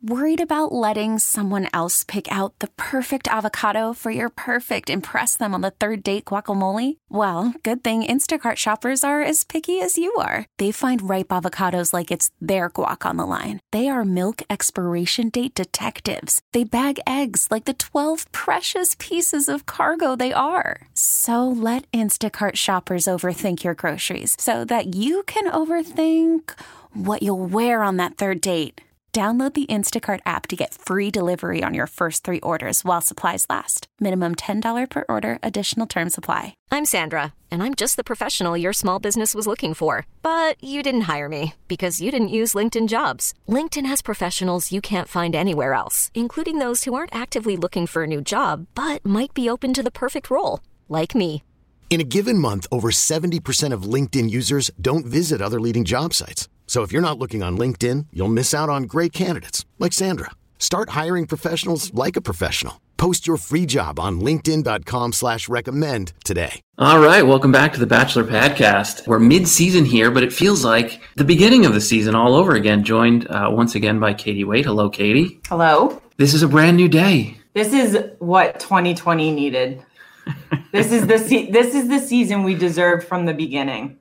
Worried about letting someone else pick out the perfect avocado for your perfect impress them on the third date guacamole? Well, good thing Instacart shoppers are as picky as you are. They find ripe avocados like it's their guac on the line. They are milk expiration date detectives. They bag eggs like the 12 precious pieces of cargo they are. So let Instacart shoppers overthink your groceries so that you can overthink what you'll wear on that third date. Download the Instacart app to get free delivery on your first 3 orders while supplies last. Minimum $10 per order. Additional terms apply. I'm Sandra, and I'm just the professional your small business was looking for. But you didn't hire me because you didn't use LinkedIn Jobs. LinkedIn has professionals you can't find anywhere else, including those who aren't actively looking for a new job, but might be open to the perfect role, like me. In a given month, over 70% of LinkedIn users don't visit other leading job sites. So if you're not looking on LinkedIn, you'll miss out on great candidates like Sandra. Start hiring professionals like a professional. Post your free job on linkedin.com/recommend today. All right, welcome back to the Bachelor Podcast. We're mid-season here, but it feels like the beginning of the season all over again, joined once again by Katie Waite. Hello, Katie. Hello. This is a brand new day. This is what 2020 needed. This is the season we deserved from the beginning.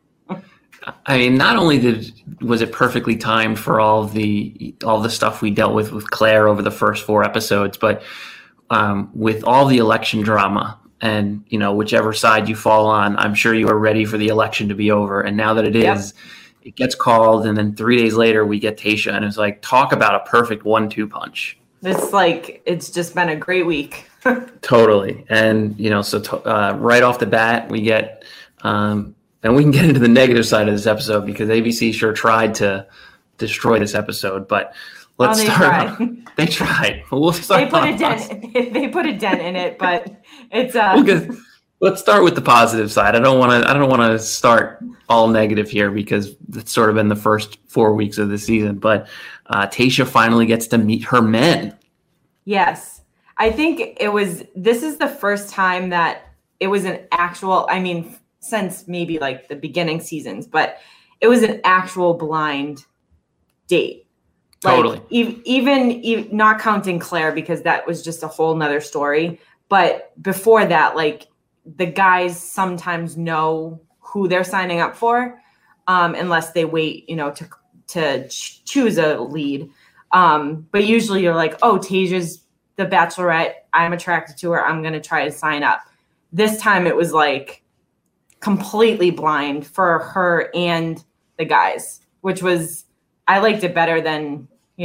I mean, not only was it perfectly timed for all the stuff we dealt with Claire over the first 4 episodes, but with all the election drama and, you know, whichever side you fall on, I'm sure you are ready for the election to be over. And now that it is, it gets called, and then 3 days later we get Tayshia, and it's like, talk about a perfect 1-2 punch. It's just been a great week. Totally. And, you know, so right off the bat, we get, and we can get into the negative side of this episode because ABC sure tried to destroy this episode, but let's start. They tried. We'll start. They put a dent in it, but it's let's start with the positive side. I don't want to start all negative here because it's sort of been the first 4 weeks of the season, but Tayshia finally gets to meet her men. Yes. I think this is the first time that it was an actual, I mean, since maybe like the beginning seasons, but it was an actual blind date. Totally. Like, even not counting Claire, because that was just a whole nother story. But before that, like, the guys sometimes know who they're signing up for, unless they wait, you know, to choose a lead. But usually you're like, oh, Tayshia's the Bachelorette. I'm attracted to her. I'm going to try to sign up. This time it was like completely blind for her and the guys, which was, I liked it better than,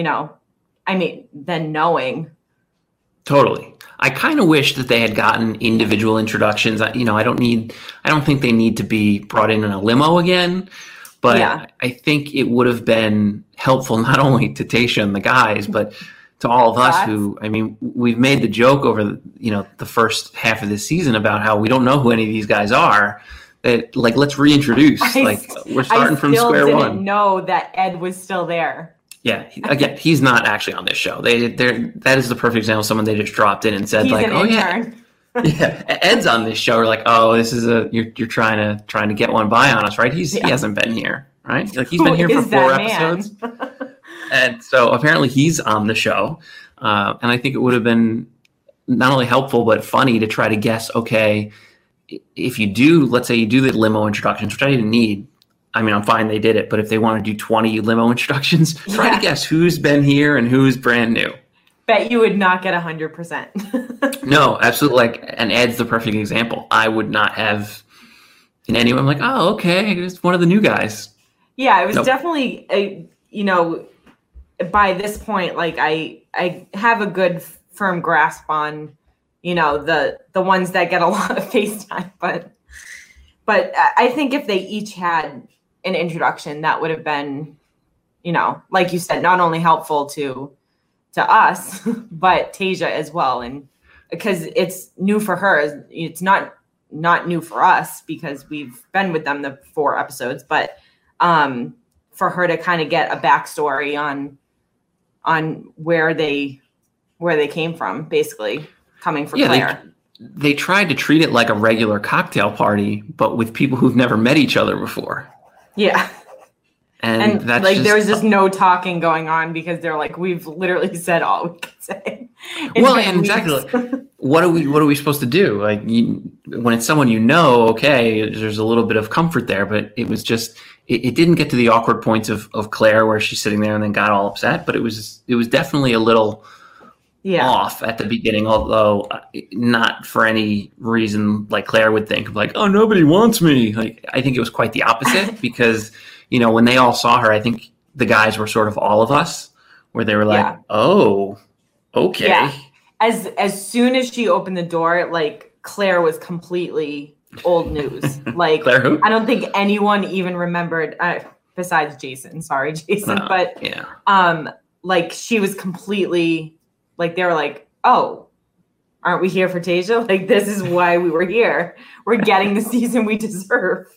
than knowing. Totally. I kind of wish that they had gotten individual introductions. I don't think they need to be brought in a limo again, but yeah. I think it would have been helpful not only to Tayshia and the guys, but to all of us who, I mean, we've made the joke over the first half of the season about how we don't know who any of these guys are. That, like, let's reintroduce. We're starting from square one. I didn't know that Ed was still there. Yeah, again, he's not actually on this show. That is the perfect example of someone they just dropped in and said, he's like, an intern. Yeah, Ed's on this show. We're like, oh, this is you're trying to get one by on us, right? He hasn't been here, right? Like, he's been here for 4 episodes. And so apparently he's on the show. And I think it would have been not only helpful, but funny to try to guess, okay, if you do, let's say you do the limo introductions, which I didn't need. I mean, I'm fine, they did it. But if they want to do 20 limo introductions, try to guess who's been here and who's brand new. Bet you would not get 100%. No, absolutely. And Ed's the perfect example. I would not have in any way. I'm like, oh, okay, it's one of the new guys. Yeah, it was definitely, by this point, like I have a good firm grasp on, the ones that get a lot of FaceTime, but I think if they each had an introduction, that would have been, like you said, not only helpful to us, but Tayshia as well. And because it's new for her, it's not new for us because we've been with them the 4 episodes, but for her to kind of get a backstory on where they came from, basically coming from Claire. They tried to treat it like a regular cocktail party, but with people who've never met each other before. Yeah. And that's like there was just no talking going on because they're like, we've literally said all we could say. Well, and exactly. What are we supposed to do? Like when it's someone okay, there's a little bit of comfort there, but it was just it didn't get to the awkward points of Claire where she's sitting there and then got all upset, but it was definitely a little off at the beginning, although not for any reason like Claire would think of like, oh, nobody wants me. Like I think it was quite the opposite because when they all saw her, I think the guys were sort of all of us where they were like, oh, okay. Yeah. As soon as she opened the door, like Claire was completely old news. Like Claire who? I don't think anyone even remembered besides Jason. Sorry, Jason. But like she was completely like they were like, oh, aren't we here for Tayshia? Like this is why we were here. We're getting the season we deserve.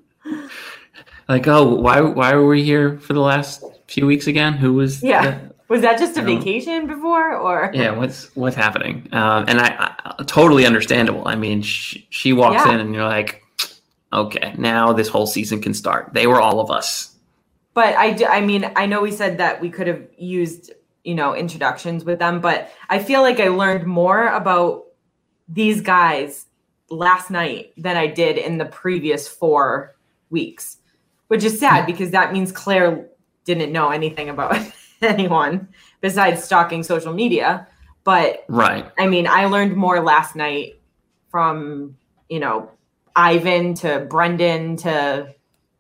Like, oh, why were we here for the last few weeks again? Who was? Yeah, was that just a vacation before, or? Yeah, what's happening? And I totally understandable. I mean, she walks in, and you're like, okay, now this whole season can start. They were all of us. But I mean, I know we said that we could have used introductions with them, but I feel like I learned more about these guys last night than I did in the previous 4 weeks. Which is sad because that means Claire didn't know anything about anyone besides stalking social media. But I mean, I learned more last night from, Ivan to Brendan to,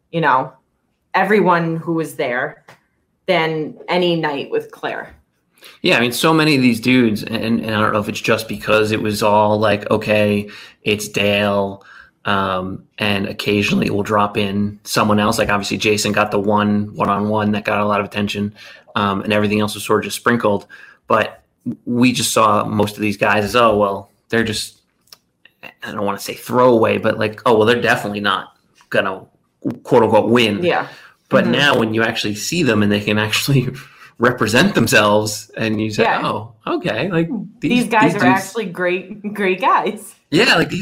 everyone who was there than any night with Claire. Yeah, I mean, so many of these dudes, and I don't know if it's just because it was all like, okay, it's Dale, and occasionally we'll drop in someone else. Like obviously Jason got the one-on-one that got a lot of attention, and everything else was sort of just sprinkled. But we just saw most of these guys as, oh, well, they're just, I don't want to say throwaway, but like, oh, well, they're definitely not going to quote unquote win. Yeah. But now when you actually see them and they can actually represent themselves and you say, oh, okay. Like these guys are actually great guys. Yeah. Like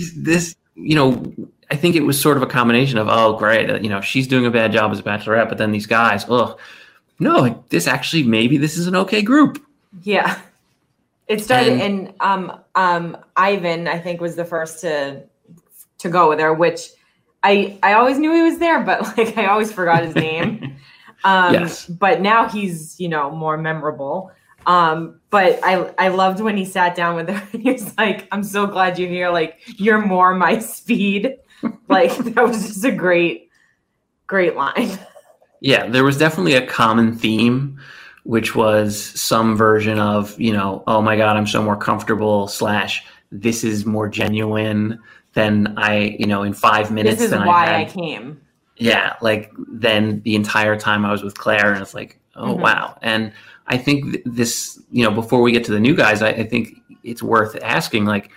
I think it was sort of a combination of, oh, great, she's doing a bad job as a bachelorette, but then these guys, no, this actually, maybe this is an okay group. Yeah. It started and Ivan, I think, was the first to go with her, which I always knew he was there, but like I always forgot his name. Yes. But now he's, more memorable. But I loved when he sat down with her and he was like, I'm so glad you're here. Like, you're more my speed. Like, that was just a great line. Yeah, there was definitely a common theme, which was some version of, oh my God, I'm so more comfortable / this is more genuine than I, in 5 minutes. This is why I came. Yeah, like then the entire time I was with Claire and it's like, oh, wow. And I think this, before we get to the new guys, I think it's worth asking, like,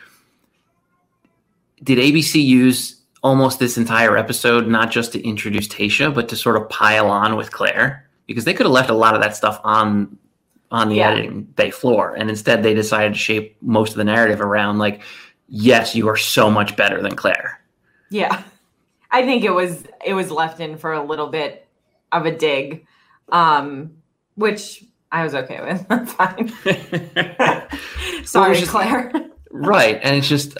did ABC use almost this entire episode not just to introduce Tayshia, but to sort of pile on with Claire? Because they could have left a lot of that stuff on the editing bay floor. And instead they decided to shape most of the narrative around like, yes, you are so much better than Claire. Yeah. I think it was left in for a little bit of a dig, which I was okay with. That's fine. Sorry, Claire. Right. And it's just,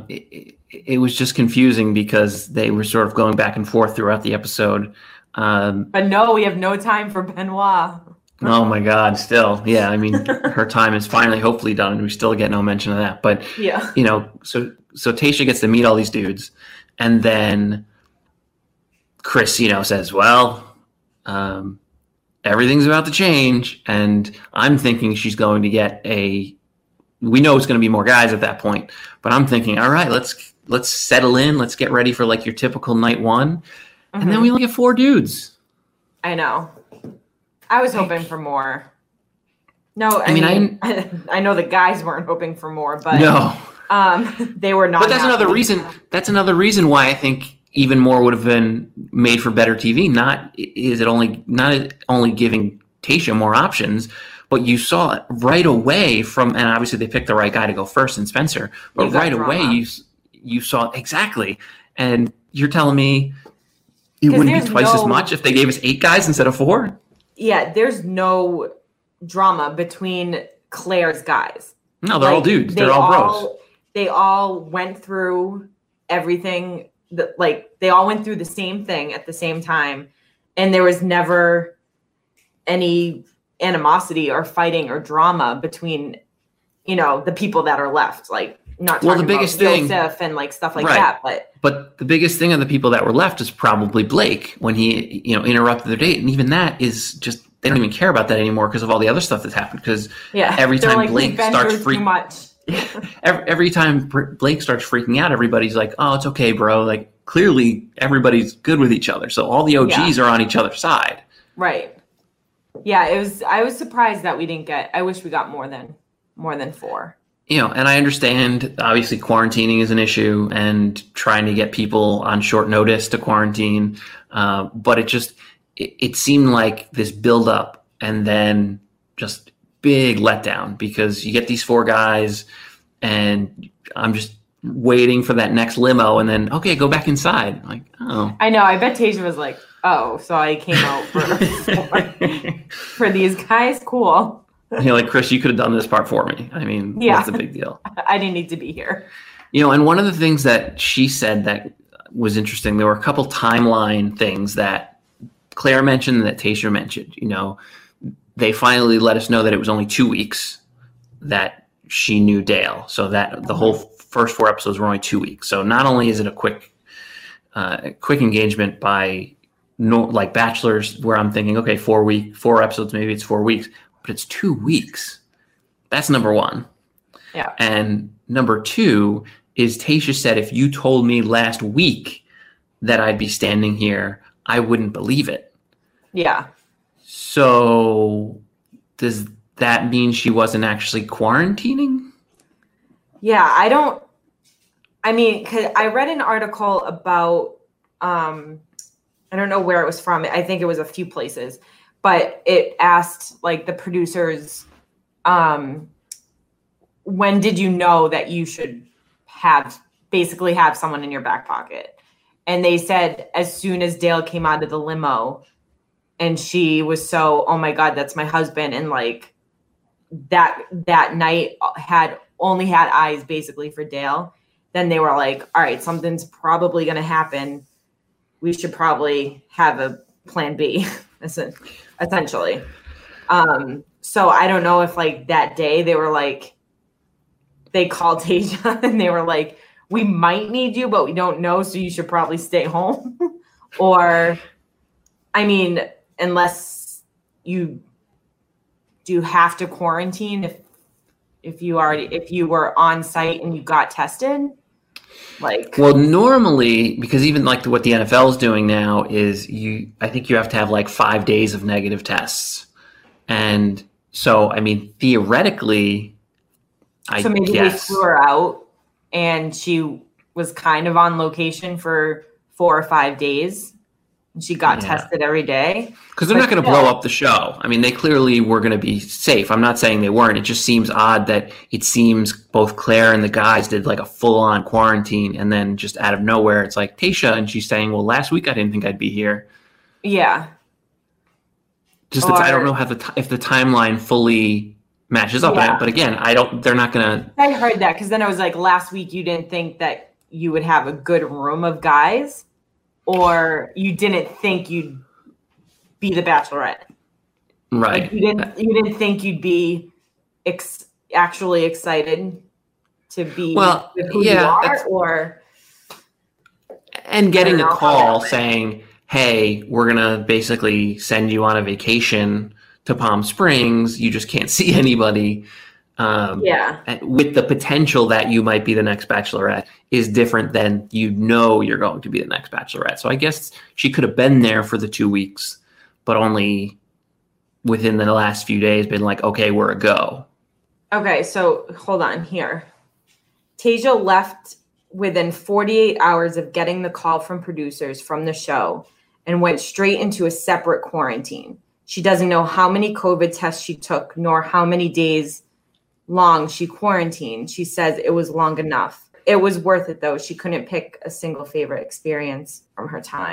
it was just confusing because they were sort of going back and forth throughout the episode. But no, we have no time for Benoit. Oh my God, still. Yeah. I mean, her time is finally hopefully done and we still get no mention of that. But, so Tayshia gets to meet all these dudes and then Chris, says, well, everything's about to change. And I'm thinking she's going to get we know it's going to be more guys at that point, but I'm thinking, all right, let's settle in. Let's get ready for like your typical night one. And then we only get 4 dudes. I know. I was hoping for more. No, I mean, I know the guys weren't hoping for more, but no, they were not. But that's another reason. That's another reason why I think even more would have been made for better TV. Not only giving Tayshia more options, but you saw it right away and obviously they picked the right guy to go first in Spencer. But right away you saw exactly, and you're telling me It wouldn't be twice as much if they gave us 8 guys instead of 4? Yeah, there's no drama between Claire's guys. No, they're all dudes. They're all bros. They all went through everything. They all went through the same thing at the same time. And there was never any animosity or fighting or drama between, the people that are left. Like, not talking the biggest about thing, Joseph and stuff like that. But the biggest thing of the people that were left is probably Blake when he, interrupted their date. And even that is just, they don't even care about that anymore because of all the other stuff that's happened. Because every time Blake starts every time Blake starts freaking out, everybody's like, "Oh, it's okay, bro." Like, clearly everybody's good with each other. So all the OGs are on each other's side. Right. Yeah, I was surprised that we didn't get, I wish we got more than 4. And I understand, obviously, quarantining is an issue and trying to get people on short notice to quarantine. But it seemed like this buildup and then just big letdown because you get these 4 guys and I'm just waiting for that next limo and then, okay, go back inside. Like, oh. I know. I bet Tayshia was like, oh, so I came out for these guys? Cool. Like, Chris, you could have done this part for me. I mean, what's the big deal? I didn't need to be here. And one of the things that she said that was interesting, there were a couple timeline things that Claire mentioned and that Tayshia mentioned. They finally let us know that it was only 2 weeks that she knew Dale. So that the whole first 4 episodes were only 2 weeks. So not only is it a quick engagement by like Bachelors, where I'm thinking, okay, 4 episodes, maybe it's 4 weeks. But it's 2 weeks. That's number one. Yeah. And number 2 is Tayshia said, if you told me last week that I'd be standing here, I wouldn't believe it. Yeah. So does that mean she wasn't actually quarantining? Yeah, because I read an article about, I don't know where it was from. I think it was a few places. But it asked the producers, when did you know that you should have someone in your back pocket? And they said as soon as Dale came out of the limo and she was so, oh my God, that's my husband. And that night only had eyes basically for Dale. Then they were like, all right, something's probably going to happen. We should probably have a plan B. Essentially. So I don't know if that day they were they called Tayshia and they were like, we might need you, but we don't know. So you should probably stay home. Or, unless you do have to quarantine if you were on site and you got tested. Well, normally, because even what the NFL is doing now is I think you have to have 5 days of negative tests. And so, theoretically, so maybe they flew her out and she was kind of on location for 4 or 5 days. And she got tested every day. Because they're not going to blow up the show. They clearly were going to be safe. I'm not saying they weren't. It just seems odd that it seems both Claire and the guys did a full-on quarantine, and then just out of nowhere, it's Tayshia, and she's saying, well, last week I didn't think I'd be here. Yeah. I don't know if the timeline fully matches up. Yeah. But again, they're not going to. I heard that because then I was last week you didn't think that you would have a good room of guys, or you didn't think you'd be the Bachelorette. Right. You didn't think you'd be actually excited to be with who you are, or. And getting a call saying, hey, we're going to basically send you on a vacation to Palm Springs. You just can't see anybody. With the potential that you might be the next Bachelorette is different than you're going to be the next Bachelorette. So I guess she could have been there for the 2 weeks, but only within the last few days been okay, we're a go. Okay, so hold on here. Tayshia left within 48 hours of getting the call from producers from the show and went straight into a separate quarantine. She doesn't know how many COVID tests she took, nor how many days long she quarantined. She says it was long enough. It was worth it, though. She couldn't pick a single favorite experience from her time.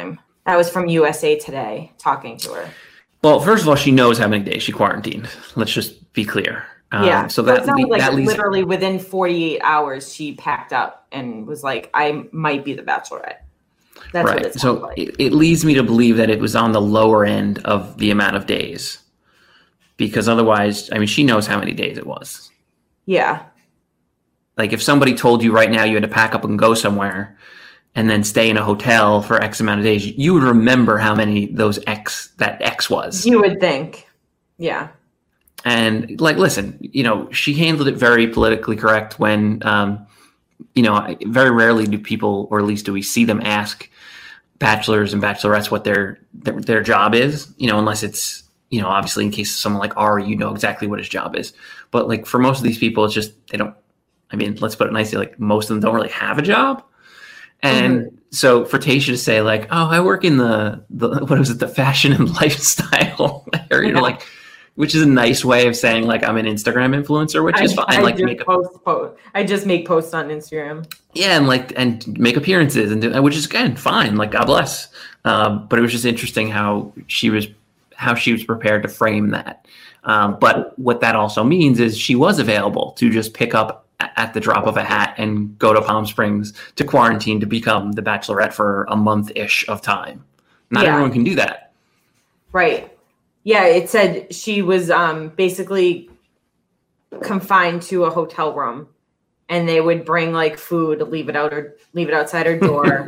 That was from USA Today, talking to her. Well, first of all, she knows how many days she quarantined. Let's just be clear. So that sounds like literally within 48 hours, she packed up and was like, I might be the Bachelorette. That's right. What it sounds like. It leads me to believe that it was on the lower end of the amount of days. Because otherwise, I mean, she knows how many days it was. Yeah. Like if somebody told you right now you had to pack up and go somewhere and then stay in a hotel for X amount of days, you would remember how many that X was. You would think. Yeah. And like, listen, she handled it very politically correct when, very rarely do people, or at least do we see them ask bachelors and bachelorettes what their job is, unless it's, obviously in case of someone like Ari, exactly what his job is. But like for most of these people, it's just, let's put it nicely, like most of them don't really have a job. And so for Tayshia to say like, oh, I work in the fashion and lifestyle area, Yeah. Which is a nice way of saying like I'm an Instagram influencer, which is fine. I just make posts on Instagram. Yeah, and make appearances which is again fine. Like God bless. But it was just interesting how she was prepared to frame that. But what that also means is she was available to just pick up at the drop of a hat and go to Palm Springs to quarantine to become the Bachelorette for a month-ish of time. Not everyone can do that. Right. Yeah, it said she was basically confined to a hotel room, and they would bring like food, leave it outside her door.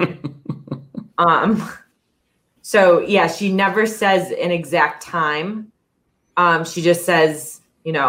So yeah, she never says an exact time. She just says,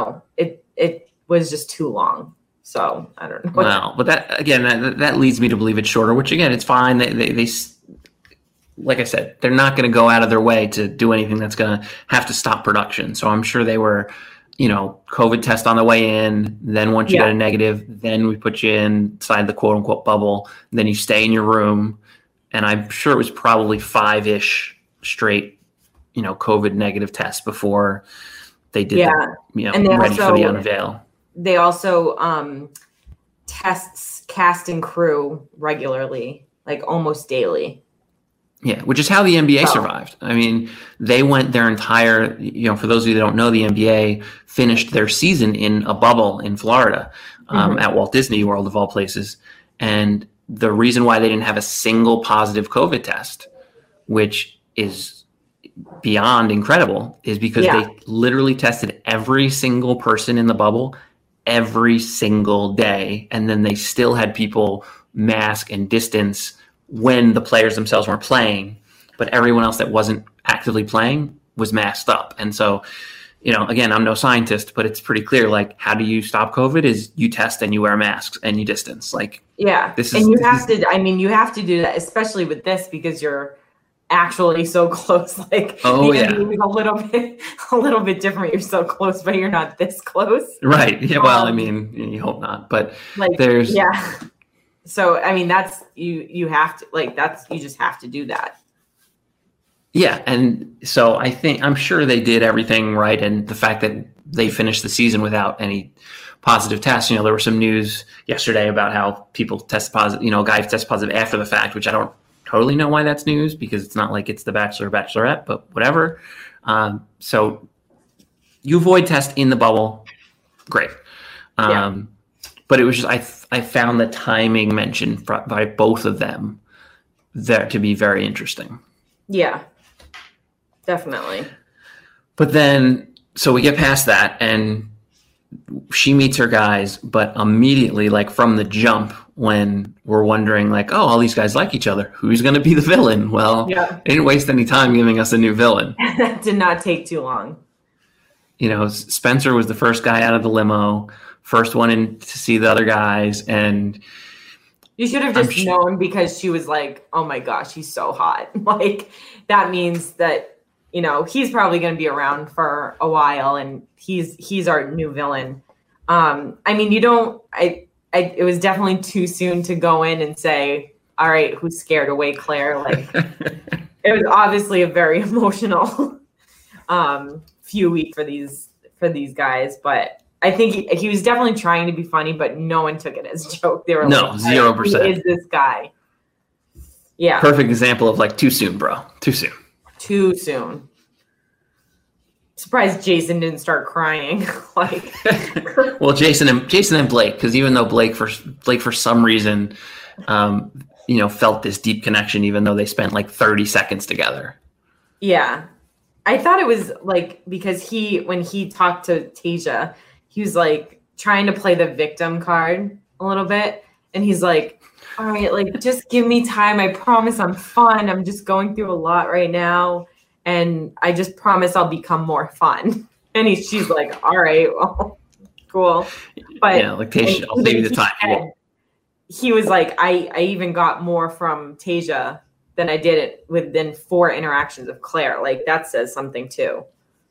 it was just too long. So I don't know. Wow, but that leads me to believe it's shorter. Which again, it's fine. They like I said, they're not going to go out of their way to do anything that's going to have to stop production. So I'm sure they were, COVID test on the way in. Then once you get a negative, then we put you inside the quote unquote bubble. Then you stay in your room. And I'm sure it was probably 5-ish straight, COVID negative tests before they did and ready for the unveil. They also tests cast and crew regularly, like almost daily. Yeah, which is how the NBA survived. I mean, they went their entire, for those of you that don't know, the NBA finished their season in a bubble in Florida at Walt Disney World, of all places. And the reason why they didn't have a single positive COVID test, which is beyond incredible, is because they literally tested every single person in the bubble every single day. And then they still had people mask and distance when the players themselves weren't playing, but everyone else that wasn't actively playing was masked up. And so, again, I'm no scientist, but it's pretty clear, like, how do you stop COVID is you test and you wear masks and you distance. Like, you have to do that, especially with this, because you're actually so close. Like, a little bit different. You're so close, but you're not this close. Right. Yeah. Well, you hope not, but there's, So, that's, you have to, you just have to do that. Yeah. And so I'm sure they did everything right. And the fact that they finished the season without any positive tests, there was some news yesterday about how people test positive, a guy tested positive after the fact, which I don't totally know why that's news, because it's not like it's the Bachelor or Bachelorette, but whatever. So you avoid test in the bubble. Great. But it was just, I found the timing mentioned by both of them there to be very interesting. Yeah, definitely. But then, so we get past that and she meets her guys, but immediately, like from the jump, when we're wondering like, oh, all these guys like each other, who's going to be the villain? Well, they didn't waste any time giving us a new villain. That did not take too long. Spencer was the first guy out of the limo, first one in to see the other guys, and you should have just known, because she was like, oh my gosh, he's so hot. Like, that means that, he's probably going to be around for a while, and he's our new villain. It was definitely too soon to go in and say, all right, who scared away Claire? Like, it was obviously a very emotional few weeks for these guys, but I think he was definitely trying to be funny, but no one took it as a joke. They were no, 0%. Who is this guy? Yeah. Perfect example of like too soon, bro. Too soon. Too soon. Surprised Jason didn't start crying. Like, well, Jason and Blake, because even though Blake for some reason, felt this deep connection, even though they spent like 30 seconds together. Yeah, I thought it was like because when he talked to Tayshia, he was like trying to play the victim card a little bit, and he's like, "All right, like just give me time. I promise I'm fun. I'm just going through a lot right now." And I just promise I'll become more fun. And she's like, all right, well, cool. But yeah, like Tayshia, I'll save you the time. He was like, I even got more from Tayshia than I did within 4 interactions of Claire. Like that says something too.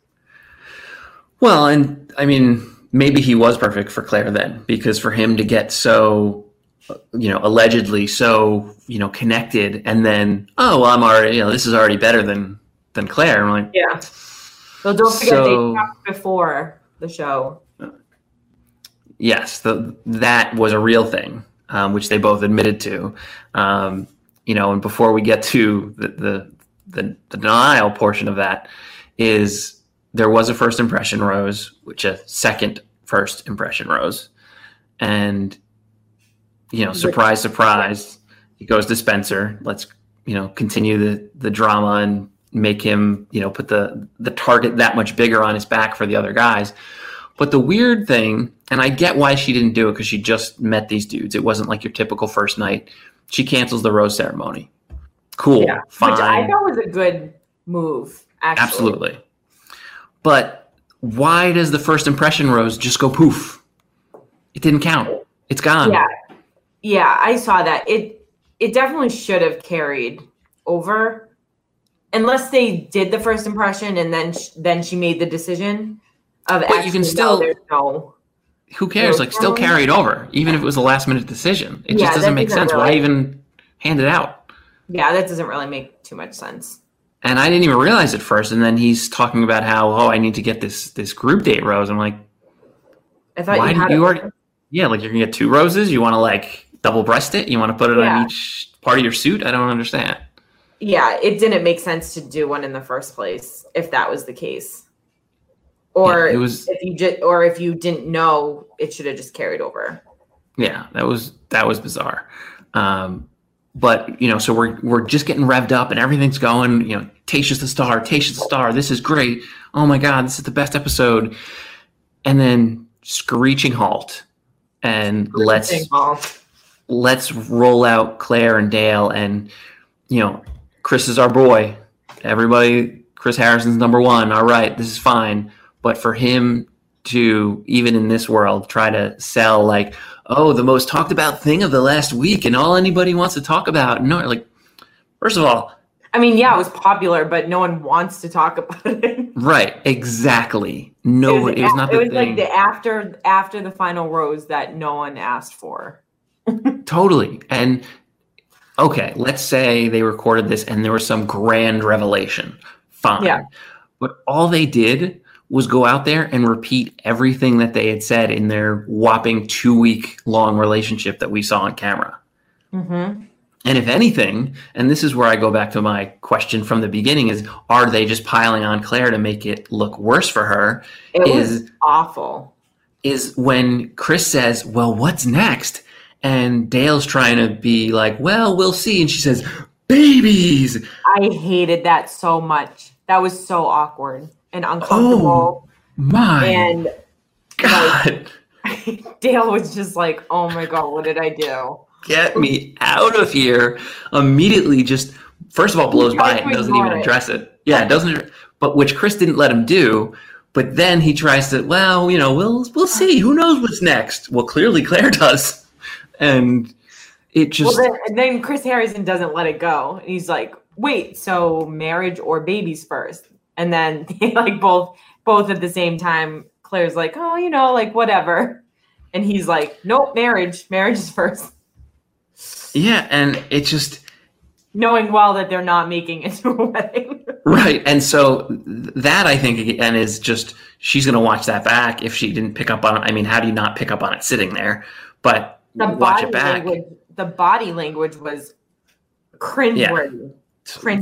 Well, and I mean, maybe he was perfect for Claire then, because for him to get so, allegedly so, connected, and then, oh, well, I'm already, this is already better than Claire. I'm like, yeah. Well, don't forget they talked before the show. Yes, that was a real thing, which they both admitted to. And before we get to the denial portion of that, is there was a first impression rose, which a second first impression rose, and surprise, surprise, he goes to Spencer. Let's continue the drama and make him, put the target that much bigger on his back for the other guys. But the weird thing, and I get why she didn't do it, because she just met these dudes. It wasn't like your typical first night. She cancels the rose ceremony. Cool, yeah, fine. Which I thought was a good move, actually. Absolutely. But why does the first impression rose just go poof? It didn't count. It's gone. Yeah, I saw that. It definitely should have carried over. Unless they did the first impression and then she made the decision of but you can still no. Who cares? Like still carry it over, even if it was a last minute decision. It just doesn't make sense. Why even hand it out? Yeah, that doesn't really make too much sense. And I didn't even realize it first. And then he's talking about how, I need to get this group date rose. I'm like, I thought like you're gonna get 2 roses. You want to like double breast it? You want to put it on each part of your suit? I don't understand. Yeah, it didn't make sense to do one in the first place if that was the case. Or if you didn't know, it should have just carried over. Yeah, that was bizarre. But so we're just getting revved up and everything's going. Tayshia's the star. This is great. Oh my God, this is the best episode. And then screeching halt, and let's roll out Claire and Dale, and Chris is our boy. Everybody, Chris Harrison's number 1. All right, this is fine. But for him to, even in this world, try to sell like, oh, the most talked about thing of the last week and all anybody wants to talk about. No, like, first of all. I mean, yeah, it was popular, but no one wants to talk about it. Right, exactly. No, it was not the thing. It was like the after the final rose that no one asked for. Totally. And okay, let's say they recorded this and there was some grand revelation. Fine. Yeah. But all they did was go out there and repeat everything that they had said in their whopping 2-week long relationship that we saw on camera. Mm-hmm. And if anything, and this is where I go back to my question from the beginning, is are they just piling on Claire to make it look worse for her? It was awful. Is when Chris says, well, what's next? And Dale's trying to be like, well, we'll see. And she says, babies. I hated that so much. That was so awkward and uncomfortable. Oh, my and God. Like, Dale was just like, oh my God, what did I do? Get me out of here. Immediately just, first of all, blows by it and doesn't even address it. Yeah, it doesn't, but which Chris didn't let him do. But then he tries to, well, we'll see. Who knows what's next? Well, clearly Claire does. And it just... Well, then Chris Harrison doesn't let it go. And he's like, wait, so marriage or babies first? And then they like both at the same time, Claire's like, oh, like whatever. And he's like, nope, marriage is first. Yeah, and it's just... Knowing well that they're not making it to a wedding. Right, and so that, I think, again, is just... She's going to watch that back if she didn't pick up on it. I mean, how do you not pick up on it sitting there? But watch it back. The body language was Cringeworthy. Yeah.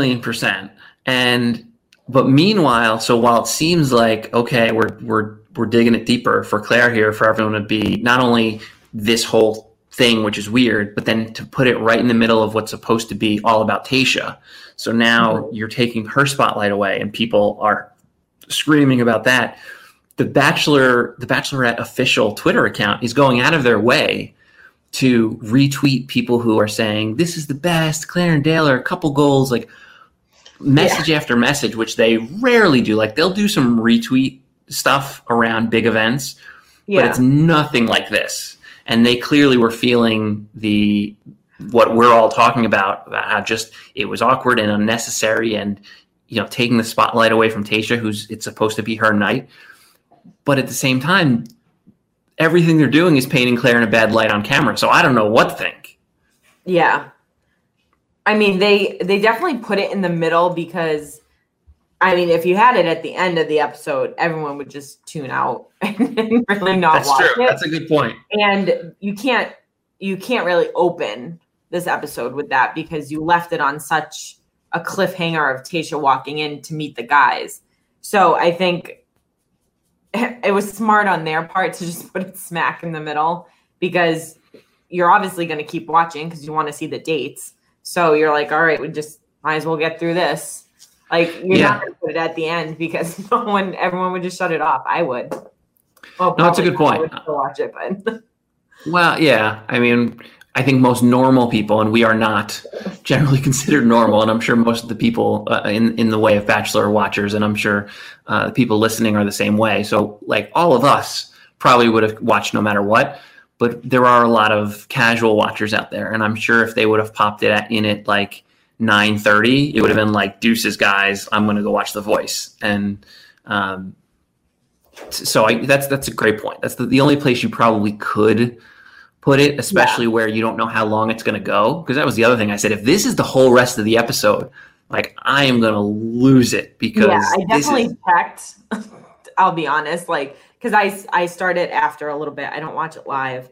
1,000,000%. But meanwhile, so while it seems like, okay, we're digging it deeper for Claire here, for everyone to be not only this whole thing, which is weird, but then to put it right in the middle of what's supposed to be all about Tayshia. So now you're taking her spotlight away, and people are screaming about that. The Bachelorette official Twitter account is going out of their way to retweet people who are saying, this is the best, Claire and Dale are a couple goals, like message after message, which they rarely do. Like they'll do some retweet stuff around big events, but it's nothing like this. And they clearly were feeling what we're all talking about how just it was awkward and unnecessary, and taking the spotlight away from Tayshia, it's supposed to be her night. But at the same time, everything they're doing is painting Claire in a bad light on camera. So I don't know what to think. Yeah. I mean, they definitely put it in the middle because, I mean, if you had it at the end of the episode, everyone would just tune out and really not watch it. That's true. That's a good point. And you can't really open this episode with that because you left it on such a cliffhanger of Tayshia walking in to meet the guys. So I think it was smart on their part to just put it smack in the middle because you're obviously going to keep watching because you want to see the dates. So you're like, all right, we just might as well get through this. Like, you're not going to put it at the end because everyone would just shut it off. I would. Well, no, that's a good point. I would still watch it, but. Well, yeah. I mean, I think most normal people, and we are not generally considered normal, and I'm sure most of the people in the way of Bachelor watchers, and I'm sure the people listening are the same way. So, like, all of us probably would have watched no matter what, but there are a lot of casual watchers out there, and I'm sure if they would have popped it in at like 9:30, it would have been like, deuces, guys, I'm going to go watch The Voice. And so that's a great point. That's the only place you probably could put it, especially where you don't know how long it's going to go. Because that was the other thing I said. If this is the whole rest of the episode, like, I am going to lose it because I definitely checked. I'll be honest, like, because I started after a little bit. I don't watch it live.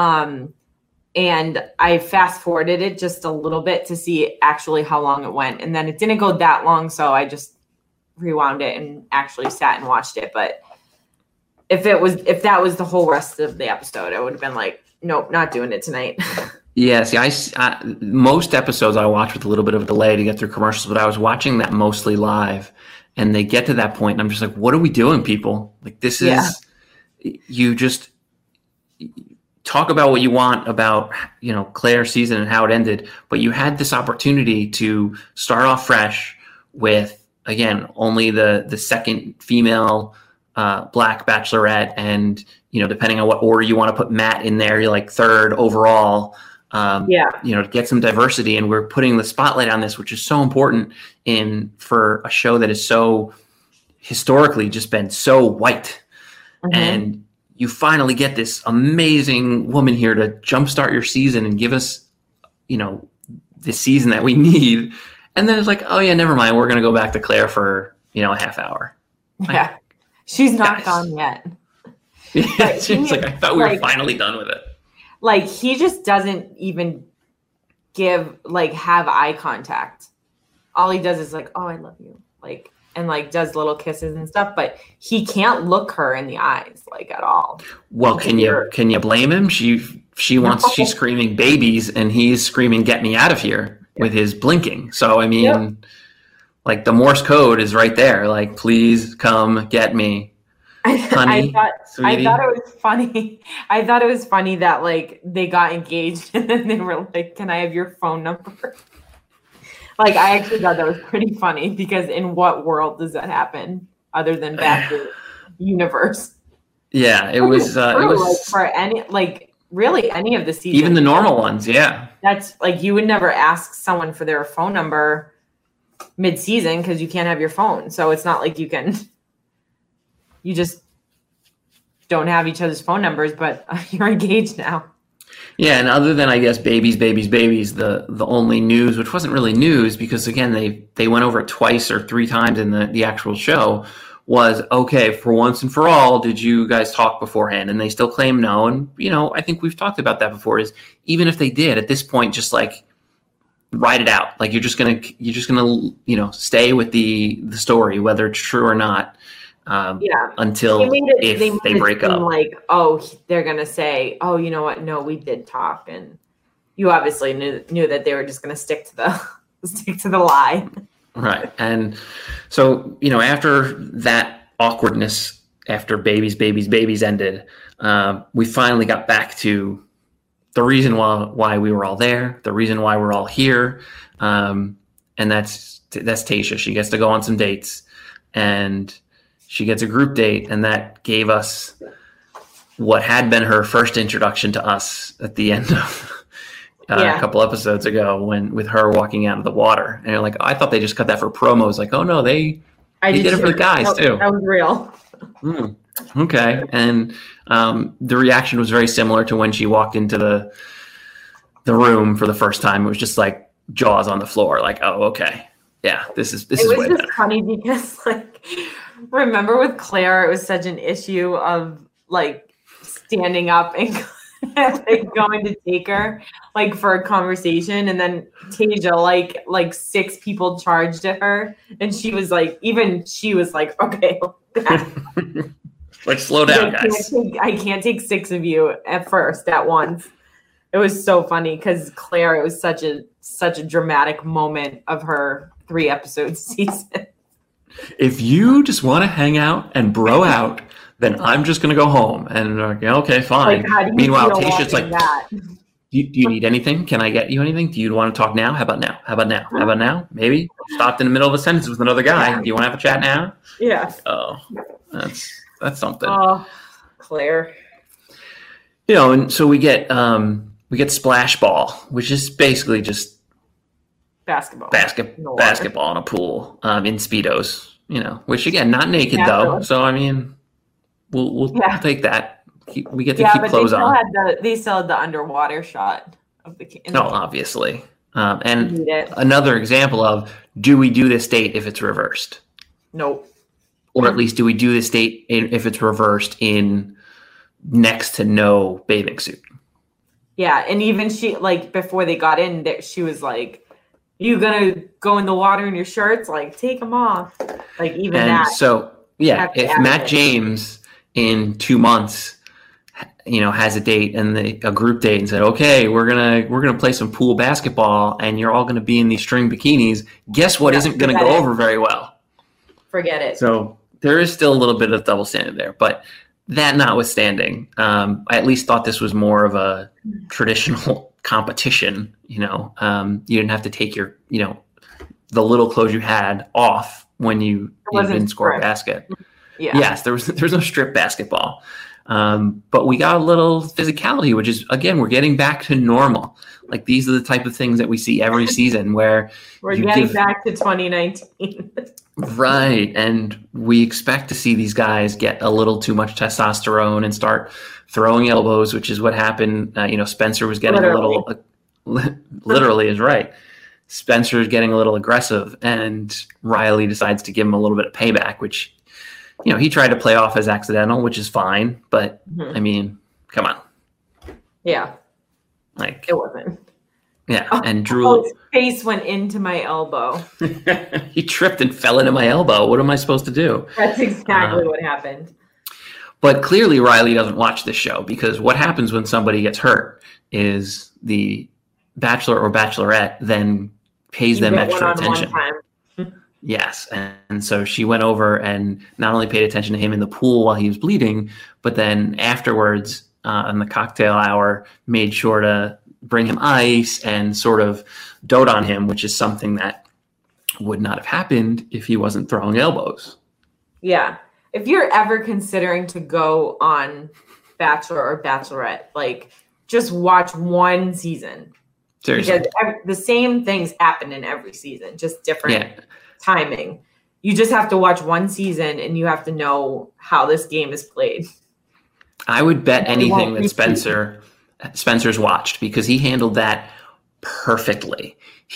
And I fast forwarded it just a little bit to see actually how long it went. And then it didn't go that long. So I just rewound it and actually sat and watched it. But if that was the whole rest of the episode, I would have been like, nope, not doing it tonight. Yeah. See, most episodes I watch with a little bit of a delay to get through commercials, but I was watching that mostly live, and they get to that point and I'm just like, what are we doing, people? Like, this is, you just talk about what you want about, Claire's season and how it ended, but you had this opportunity to start off fresh with, again, only the second female Black Bachelorette, and depending on what order you want to put Matt in there, you're like third overall. To get some diversity, and we're putting the spotlight on this, which is so important for a show that is so historically just been so white. Mm-hmm. And you finally get this amazing woman here to jumpstart your season and give us, the season that we need. And then it's like, oh yeah, never mind. We're going to go back to Claire for, a half hour. Yeah. She's not gone yet. Yeah, she's like, I thought we were finally done with it. Like, he just doesn't even have eye contact. All he does is like, oh, I love you. Like, and like does little kisses and stuff, but he can't look her in the eyes like at all. Well, can you blame him? She's screaming babies and he's screaming, get me out of here with his blinking. So, I mean, like, the Morse code is right there. Like, please come get me. Honey, I thought it was funny. I thought it was funny that like they got engaged and then they were like, can I have your phone number? Like, I actually thought that was pretty funny because in what world does that happen other than Bachelor universe? Yeah, it was like, for any, like, really any of the seasons. Even the normal ones, yeah. That's like, you would never ask someone for their phone number mid-season because you can't have your phone. So it's not like you just don't have each other's phone numbers, but you're engaged now. Yeah, and other than, I guess, babies, the only news, which wasn't really news because, again, they went over it twice or three times in the actual show, was, okay, for once and for all, did you guys talk beforehand? And they still claim no. And, I think we've talked about that before, is even if they did, at this point, just like, ride it out. Like you're just gonna stay with the story, whether it's true or not. Until they break up. Like, they're gonna say, you know what? No, we did talk, and you obviously knew that they were just gonna stick to the lie. Right. And so, after that awkwardness, after babies ended, we finally got back to the reason why we were all there, the reason why we're all here. And that's Tayshia. She gets to go on some dates, and she gets a group date, and that gave us what had been her first introduction to us at the end of a couple episodes ago, with her walking out of the water. And you're like, I thought they just cut that for promos. Like, oh no, they did it for the guys too. That was real. Okay. And the reaction was very similar to when she walked into the room for the first time. It was just like jaws on the floor. Like, oh, okay. Yeah, this is way better. It was just funny because, like, remember with Claire, it was such an issue of like standing up and like, going to take her like for a conversation, and then Tayshia like 6 people charged at her, and she was like, okay, like slow down, guys. I can't take 6 of you at once. It was so funny because Claire, it was such a dramatic moment of her 3-episode season. If you just want to hang out and bro out, then I'm just going to go home. And like, okay, fine. Like, meanwhile, Tayshia's like, do you need anything? Can I get you anything? Do you want to talk now? How about now? How about now? Maybe stopped in the middle of a sentence with another guy. Yeah. Do you want to have a chat now? Yeah. Oh, that's something. Oh, Claire. And so we get splash ball, which is basically just basketball in a pool, in Speedos, which again, not naked though. So, I mean, we'll take that. We get to keep clothes on. They still had the underwater shot of the kid. No, obviously. And another example of, do we do this date if it's reversed? Nope. Or at least, do we do this date if it's reversed in next to no bathing suit? Yeah. And even she, like, before they got in there, she was like, you gonna go in the water in your shirts? Like, take them off. Like, even and that. So, yeah, if Matt James in 2 months, has a date and a group date and said, okay, we're gonna play some pool basketball and you're all gonna be in these string bikinis, guess what isn't gonna go over very well? Forget it. So there is still a little bit of double standard there, but that notwithstanding, I at least thought this was more of a traditional competition. You didn't have to take your, the little clothes you had off when you didn't score a basket. Yeah. Yes, there was no strip basketball. But we got a little physicality, which is, again, we're getting back to normal. Like, these are the type of things that we see every season where we're getting back to 2019. Right. And we expect to see these guys get a little too much testosterone and start throwing elbows, which is what happened. Spencer was getting literally is right. Spencer is getting a little aggressive, and Riley decides to give him a little bit of payback, which, he tried to play off as accidental, which is fine. But I mean, come on. Yeah. Like, it wasn't. Yeah. And Drew. His face went into my elbow. He tripped and fell into my elbow. What am I supposed to do? That's exactly what happened. But clearly Riley doesn't watch this show, because what happens when somebody gets hurt is the bachelor or bachelorette then pays them extra attention. Yes. And so she went over and not only paid attention to him in the pool while he was bleeding, but then afterwards in the cocktail hour made sure to bring him ice and sort of dote on him, which is something that would not have happened if he wasn't throwing elbows. Yeah. If you're ever considering to go on Bachelor or Bachelorette, like, just watch one season. Seriously. Because the same things happen in every season, just different timing. You just have to watch one season and you have to know how this game is played. I would bet anything that Spencer's watched, because he handled that perfectly.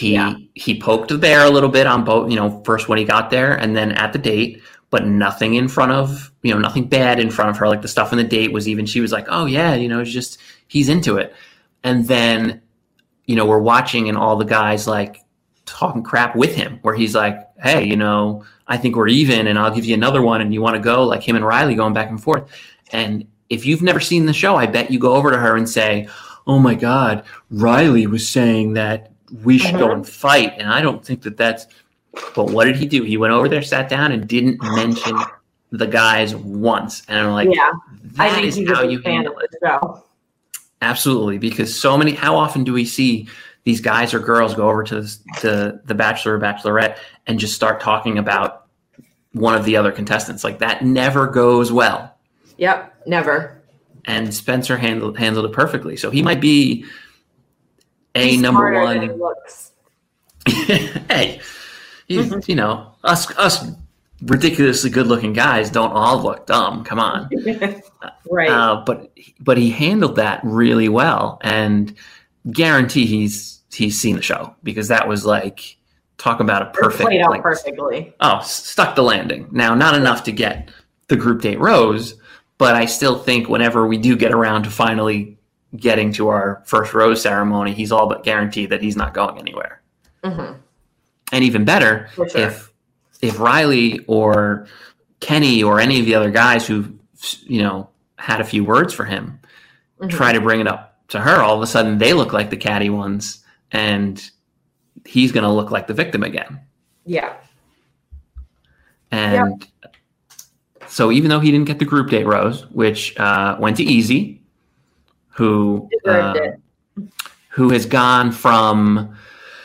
He poked the bear a little bit on both, first when he got there and then at the date, but nothing in front of, nothing bad in front of her. Like, the stuff in the date was even, she was like, oh yeah, it's just, he's into it. And then we're watching and all the guys like talking crap with him, where he's like, hey, I think we're even and I'll give you another one and you want to go, like him and Riley going back and forth. And if you've never seen the show, I bet you go over to her and say, oh my God, Riley was saying that we should go and fight. And I don't think that's, but what did he do? He went over there, sat down and didn't mention the guys once. And I'm like, that is how you handle it. Absolutely. Because how often do we see these guys or girls go over to the Bachelor or Bachelorette and just start talking about one of the other contestants? Like that never goes well. Yep, never. And Spencer handled it perfectly. So he might be he's number one. Than he looks. Hey, he's, us ridiculously good-looking guys don't all look dumb. Come on, right? But he handled that really well, and guarantee he's seen the show, because that was like, talk about a perfect, played out perfectly. Oh, stuck the landing. Now, not enough to get the group date rose, but I still think whenever we do get around to finally getting to our first rose ceremony, he's all but guaranteed that he's not going anywhere. Mm-hmm. And even better, if Riley or Kenny or any of the other guys who had a few words for him try to bring it up to her, all of a sudden they look like the catty ones, and he's going to look like the victim again. Yeah. And so even though he didn't get the group date rose, which went to Easy, who has gone from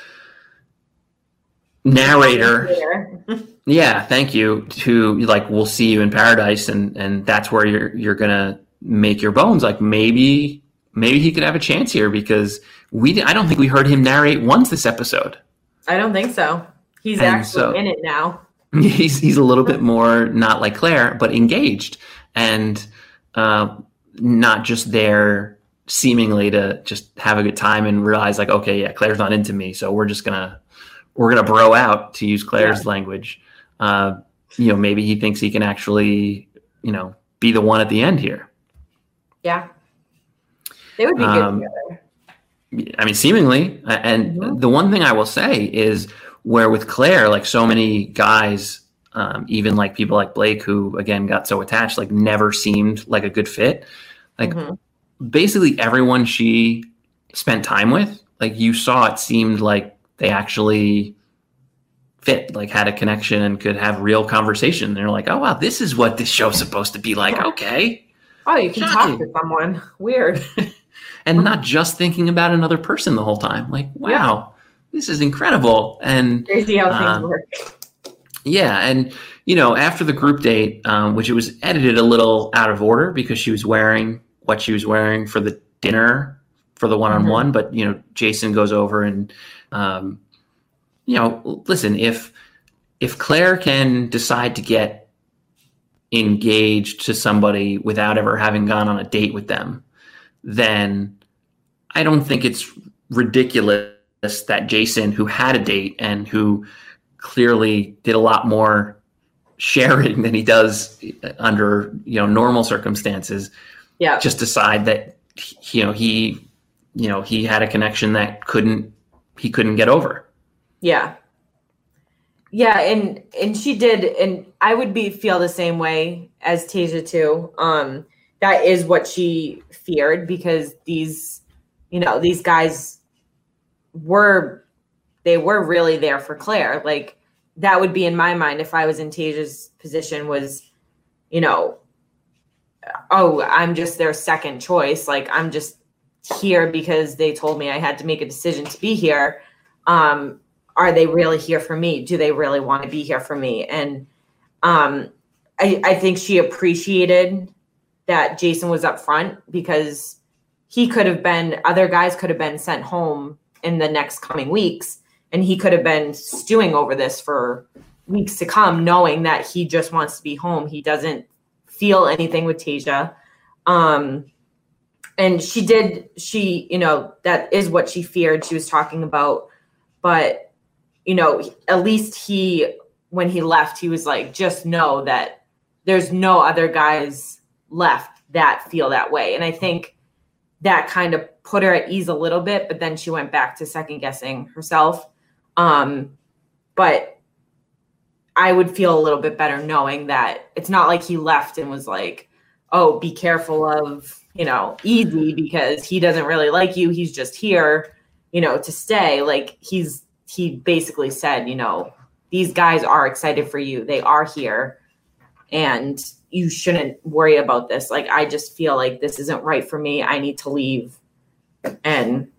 narrator, thank you, to like, we'll see you in paradise, and that's where you're gonna make your bones. Like maybe he could have a chance here, because I don't think we heard him narrate once this episode. I don't think so. He's actually in it now. He's a little bit more, not like Claire, but engaged, and not just there seemingly to just have a good time and realize like, okay, yeah, Claire's not into me, so we're gonna bro out, to use Claire's language. Maybe he thinks he can actually, be the one at the end here. Yeah, they would be good together. I mean, seemingly. And the one thing I will say is, where with Claire, like so many guys, even like people like Blake, who again got so attached, like never seemed like a good fit. Like basically everyone she spent time with, like you saw, it seemed like they actually fit, like had a connection and could have real conversation. They're like, oh wow, this is what this show's supposed to be like. Okay. Oh, you can talk to someone. Weird. And not just thinking about another person the whole time. Like, wow, this is incredible. And crazy how things work. Yeah. And, after the group date, which it was edited a little out of order because she was wearing what she was wearing for the dinner for the one-on-one. But, Jason goes over and, listen, if Claire can decide to get engaged to somebody without ever having gone on a date with them, then I don't think it's ridiculous that Jason, who had a date and who clearly did a lot more sharing than he does under, normal circumstances, just decide that, he had a connection that he couldn't get over. Yeah. Yeah. And she did. And I would feel the same way as Tayshia too. That is what she feared, because these guys were really there for Claire. Like that would be in my mind if I was in Tayshia's position, was, oh, I'm just their second choice. Like I'm just here because they told me I had to make a decision to be here. Are they really here for me? Do they really want to be here for me? And I think she appreciated that Jason was up front, because other guys could have been sent home in the next coming weeks, and he could have been stewing over this for weeks to come, knowing that he just wants to be home. He doesn't feel anything with Tayshia. And that is what she feared she was talking about. But, at least when he left, he was like, just know that there's no other guys left that feel that way. And I think that kind of put her at ease a little bit, but then she went back to second guessing herself. But I would feel a little bit better knowing that it's not like he left and was like, oh, be careful of, Easy because he doesn't really like you. He's just here, to stay. Like he basically said, these guys are excited for you. They are here and you shouldn't worry about this. Like, I just feel like this isn't right for me. I need to leave. And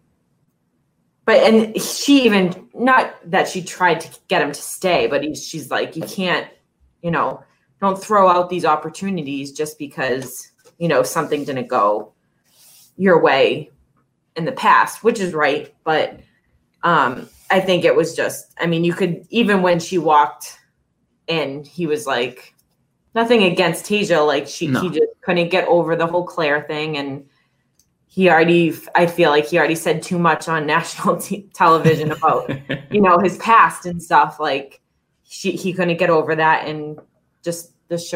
she even, not that she tried to get him to stay, but she's like, you can't, don't throw out these opportunities just because, something didn't go your way in the past, which is right. But I think it was just, you could, even when she walked in, he was like, nothing against Tasia. Like he just couldn't get over the whole Claire thing. And I feel like he already said too much on national television about, his past and stuff. Like he couldn't get over that. And just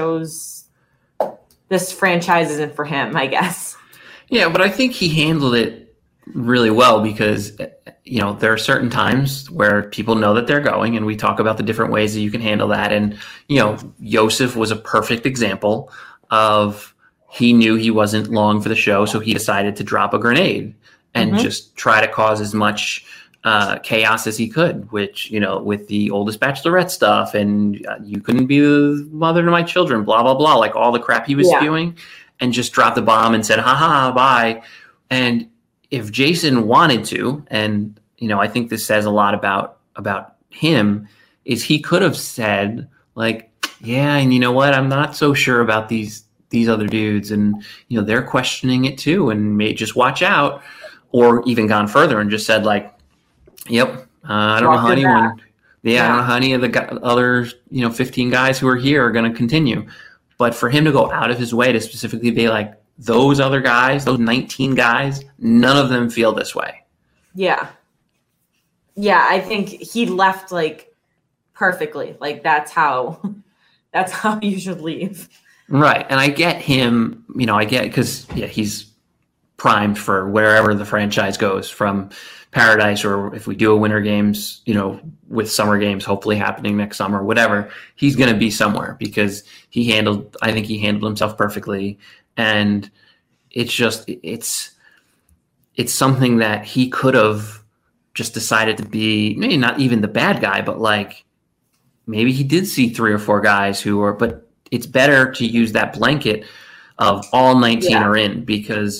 this franchise isn't for him, I guess. Yeah, but I think he handled it really well because, there are certain times where people know that they're going, and we talk about the different ways that you can handle that. And, Yosef was a perfect example of he knew he wasn't long for the show, so he decided to drop a grenade and just try to cause as much chaos as he could, which, with the oldest bachelorette stuff and you couldn't be the mother to my children, blah, blah, blah, like all the crap he was spewing, and just dropped the bomb and said, haha, bye. And if Jason wanted to, and, I think this says a lot about him, is he could have said like, yeah, and you know what, I'm not so sure about these other dudes, and, they're questioning it too, and may just watch out, or even gone further and just said like, yep. I don't know how anyone. I don't know how any of the other 15 guys who are here are going to continue. But for him to go out of his way to specifically be like, those other guys, those 19 guys, none of them feel this way. Yeah. Yeah, I think he left like perfectly. Like that's how you should leave. Right, and I get him. Because he's primed for wherever the franchise goes from Paradise, or if we do a Winter Games, with Summer Games hopefully happening next summer, whatever, he's going to be somewhere because I think he handled himself perfectly. And it's something that he could have just decided to be, maybe not even the bad guy, but like maybe he did see 3 or 4 guys but it's better to use that blanket of all 19 are in, because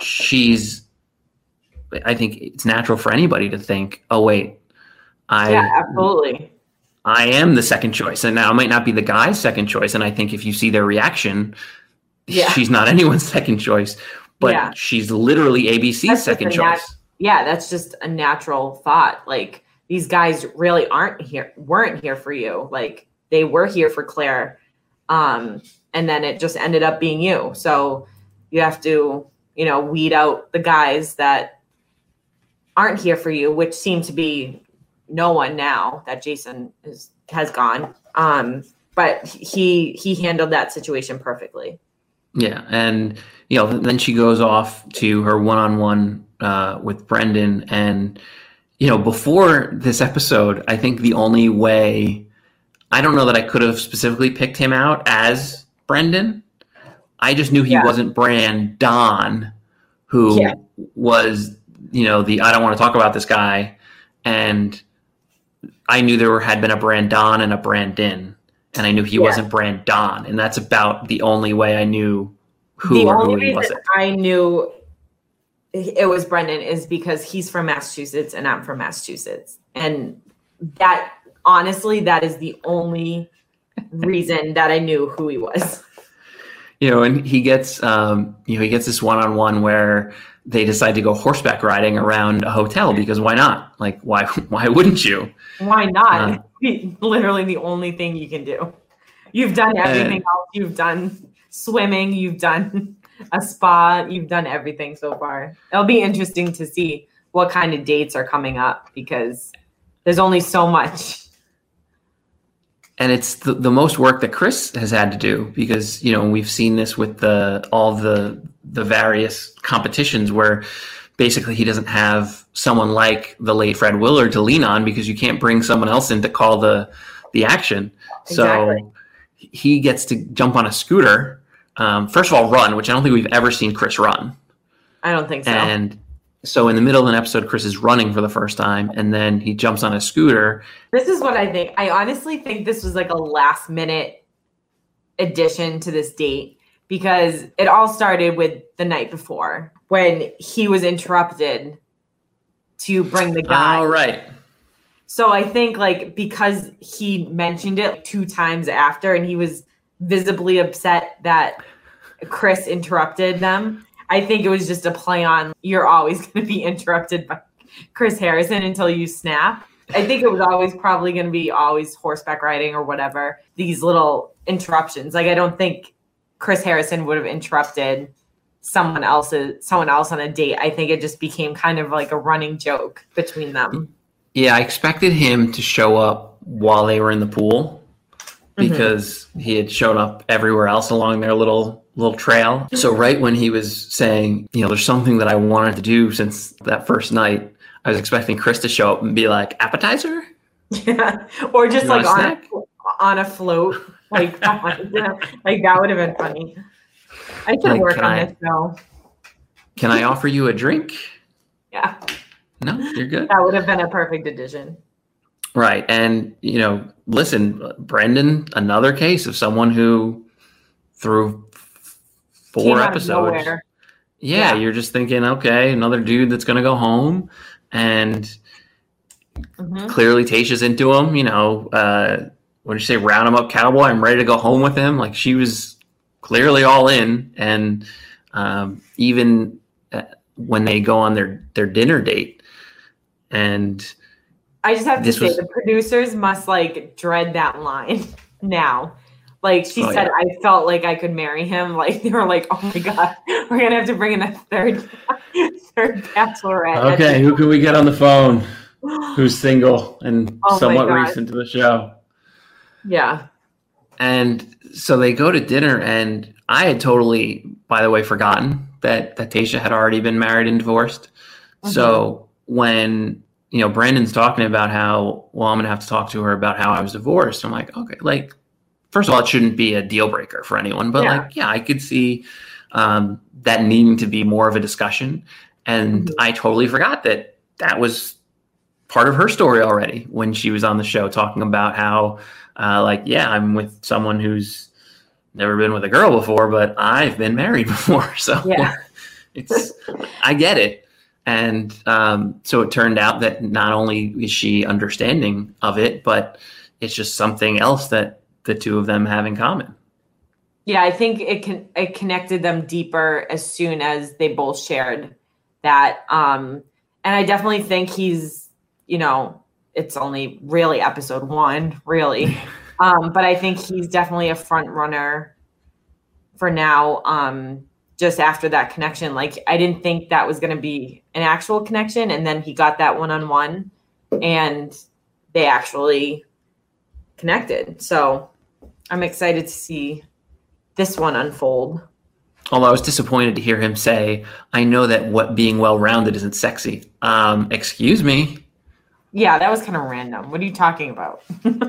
I think it's natural for anybody to think, oh, wait, absolutely. I am the second choice. And now it might not be the guy's second choice. And I think if you see their reaction, she's not anyone's second choice, but she's literally ABC's second choice. That's just a natural thought. Like, these guys really weren't here for you. Like, they were here for Claire. And then it just ended up being you. So you have to, weed out the guys that aren't here for you, which seem to be no one now that Jason has gone. But he handled that situation perfectly. Yeah. And, then she goes off to her one-on-one with Brendan. And, before this episode, I think the only way, I don't know that I could have specifically picked him out as Brendan. I just knew he wasn't Don, who was, I don't want to talk about this guy. And I knew there had been a Brandon and a Brandon, and I knew he wasn't Brandon. And that's about the only way I knew who he was. I knew it was Brendan is because he's from Massachusetts and I'm from Massachusetts. And that, honestly, that is the only reason that I knew who he was. And he gets, he gets this one-on-one where they decide to go horseback riding around a hotel because why not? Like, why wouldn't you? Why not? Literally the only thing you can do. You've done everything else. You've done swimming. You've done a spa. You've done everything so far. It'll be interesting to see what kind of dates are coming up because there's only so much. And it's the most work that Chris has had to do because, we've seen this with all the the various competitions where basically he doesn't have someone like the late Fred Willard to lean on because you can't bring someone else in to call the action. Exactly. So he gets to jump on a scooter. First of all, run, which I don't think we've ever seen Chris run. I don't think so. And so in the middle of an episode, Chris is running for the first time, and then he jumps on a scooter. This is what I think. I honestly think this was like a last minute addition to this date because it all started with the night before when he was interrupted to bring the guy. Oh, right. So I think like because he mentioned it 2 times after and he was visibly upset that Chris interrupted them, I think it was just a play on you're always going to be interrupted by Chris Harrison until you snap. I think it was always probably going to be always horseback riding or whatever, these little interruptions. Like I don't think Chris Harrison would have interrupted someone else on a date. I think it just became kind of like a running joke between them. Yeah, I expected him to show up while they were in the pool because he had shown up everywhere else along their little trail. So right when he was saying, there's something that I wanted to do since that first night, I was expecting Chris to show up and be like, appetizer? Yeah, or just like on a float. Like, like that would have been funny. I can work on this though. Can I offer you a drink? Yeah. No, you're good. That would have been a perfect addition. Right. And, listen, Brendan, another case of someone who through 4 episodes. Yeah, you're just thinking, okay, another dude that's going to go home. And clearly Tayshia's into him, what did you say? Round him up, cowboy. I'm ready to go home with him. Like she was clearly all in. And even when they go on their dinner date, and I just have to say the producers must like dread that line now. Like she said, I felt like I could marry him. Like they were like, oh my God, we're going to have to bring in a third bachelorette. Okay. Who can we get on the phone? Who's single and somewhat recent to the show? Yeah. And so they go to dinner, and I had totally, by the way, forgotten that Tayshia had already been married and divorced. So when, Brandon's talking about how, well, I'm going to have to talk to her about how I was divorced. I'm like, okay, like, first of all, it shouldn't be a deal breaker for anyone, but I could see that needing to be more of a discussion. And I totally forgot that was part of her story already when she was on the show talking about how, I'm with someone who's never been with a girl before, but I've been married before. So I get it. And so it turned out that not only is she understanding of it, but it's just something else that the two of them have in common. Yeah, I think it connected them deeper as soon as they both shared that. And I definitely think he's, it's only really episode 1, really. But I think he's definitely a front runner for now. Just after that connection, like I didn't think that was going to be an actual connection. And then he got that one-on-one and they actually connected. So I'm excited to see this one unfold. Although I was disappointed to hear him say, I know that what being well-rounded isn't sexy. Excuse me. Yeah, that was kind of random. What are you talking about?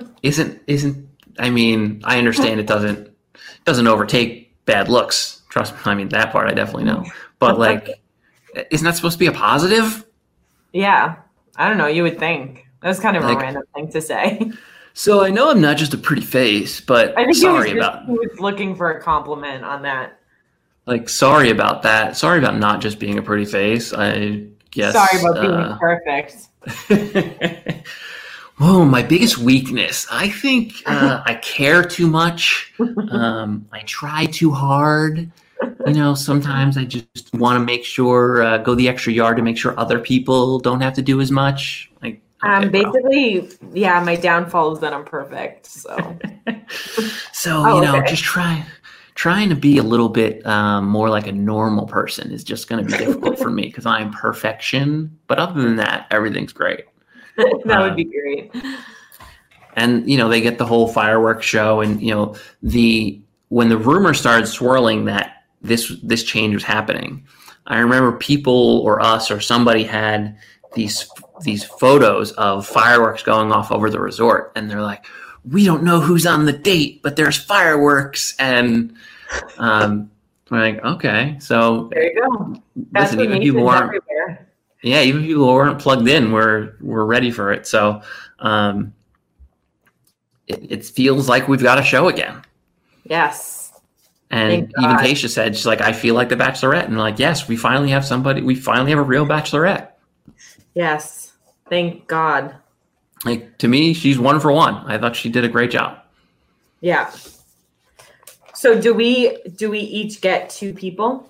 I mean, I understand it doesn't overtake bad looks. Trust me. I mean, that part I definitely know. But like, isn't that supposed to be a positive? Yeah. I don't know. You would think. That was kind of a random thing to say. So I know I'm not just a pretty face, but I think he was looking for a compliment on that. Like, sorry about that. Sorry about not just being a pretty face. I guess. Sorry about being perfect. Whoa, my biggest weakness. I think I care too much. I try too hard. Sometimes I just want to make sure, go the extra yard to make sure other people don't have to do as much. Like, basically, my downfall is that I'm perfect. So, just trying to be a little bit more like a normal person is just going to be difficult for me because I'm perfection. But other than that, everything's great. That would be great. And, they get the whole fireworks show. And, when the rumor started swirling that this change was happening. I remember people or us or somebody had these photos of fireworks going off over the resort, and they're like, we don't know who's on the date, but there's fireworks. And we're like, okay, so there you go. That's listen, even people weren't everywhere. Yeah, even people who weren't plugged in were ready for it. So it feels like we've got a show again. Yes. And even Tayshia said, she's like, I feel like the Bachelorette. And like, yes, we finally have a real Bachelorette. Yes. Thank God. Like, to me, she's 1 for 1. I thought she did a great job. Yeah. So do we each get 2 people?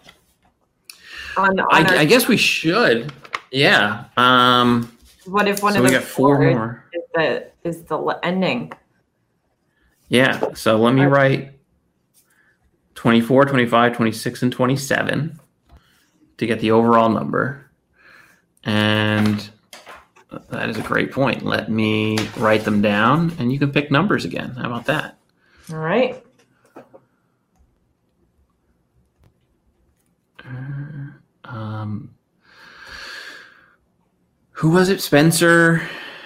I guess we should. Yeah. What if one of we got 4 more? Is the ending? Yeah. So let me write 24, 25, 26, and 27 to get the overall number. And that is a great point. Let me write them down, and you can pick numbers again. How about that? All right. Who was it? Spencer,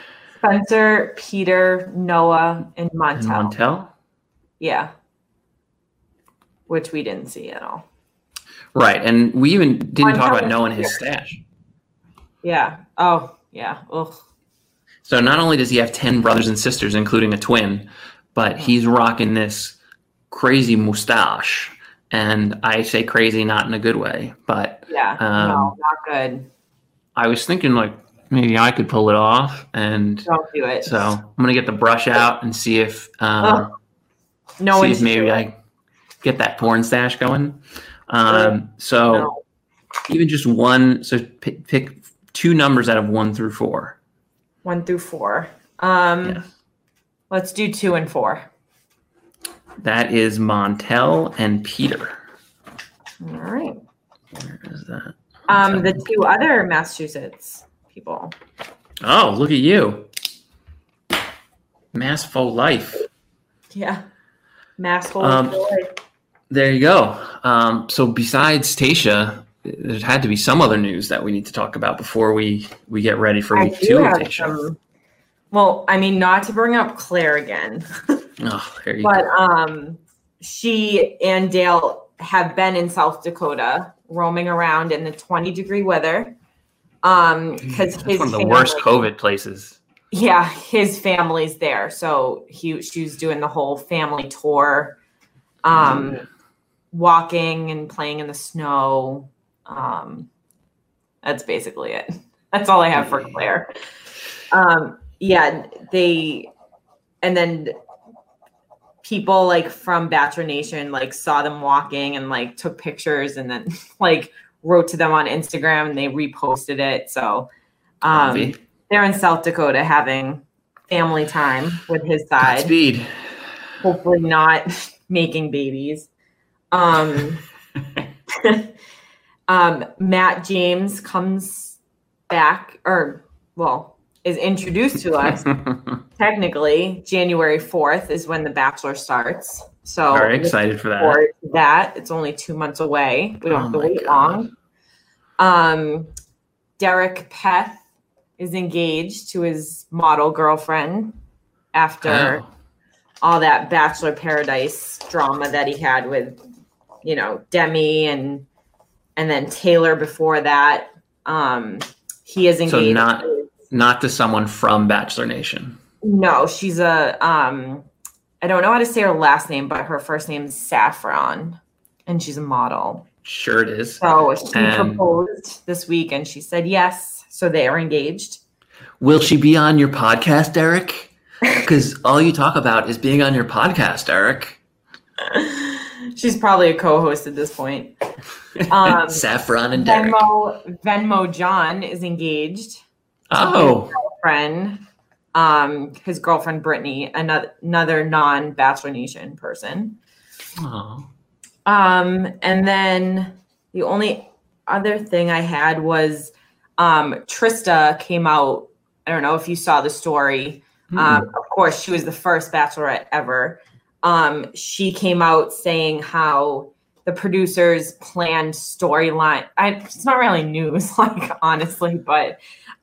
Peter, Noah, and Montel. Yeah. Which we didn't see at all. Right. And we even didn't talk about Noah and his stash. Yeah. Oh, yeah. Ugh. So not only does he have 10 brothers and sisters, including a twin, but he's rocking this crazy mustache. And I say crazy not in a good way, but yeah, no, not good. I was thinking like maybe I could pull it off, and don't do it. So I'm gonna get the brush out and see if maybe I get that porn stash going. Even just one. So pick 2 numbers out of 1 through 4. 1 through 4. Let's do 2 and 4. That is Montel and Peter. All right. Where is that? The 2 other Massachusetts people. Oh, look at you. Mass for life. Yeah. Mass for life. There you go. So besides Tayshia, there had to be some other news that we need to talk about before we get ready for week 2 of Tayshia. Well, I mean, not to bring up Claire again. Oh, there you go. But she and Dale have been in South Dakota, roaming around in the 20-degree weather. Because one of the worst COVID places. Yeah, his family's there, so she was doing the whole family tour, walking and playing in the snow. That's basically it. That's all I have for Claire. And then people like from Bachelor Nation like saw them walking and like took pictures and then like wrote to them on Instagram and they reposted it. So they're in South Dakota having family time with his side. Godspeed. Hopefully not making babies. Matt James comes back is introduced to us. Technically, January 4th is when The Bachelor starts. So very excited for that. It's only 2 months away. We don't have to wait long. Derek Peth is engaged to his model girlfriend after all that Bachelor Paradise drama that he had with, Demi and then Taylor before that. He is engaged. So not to someone from Bachelor Nation. No, she's I don't know how to say her last name, but her first name is Saffron, and she's a model. Sure it is. So she proposed this week, and she said yes. So they are engaged. Will she be on your podcast, Derek? Because all you talk about is being on your podcast, Derek. She's probably a co-host at this point. Saffron and Derek. Venmo John is engaged. Oh. His girlfriend Brittany, another non-Bachelor Nation person. Oh. And then the only other thing I had was Trista came out. I don't know if you saw the story. Of course, she was the first Bachelorette ever. She came out saying how the producers planned storyline. It's not really news, like, honestly, but